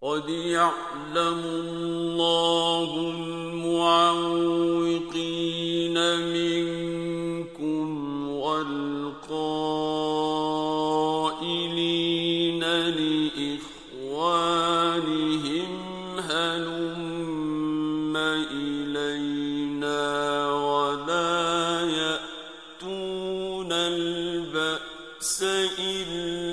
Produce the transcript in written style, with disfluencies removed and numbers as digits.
قد يعلم الله المعوقين منكم والقائلين لإخوانهم هلم إلينا ولا يأتون البأس إلا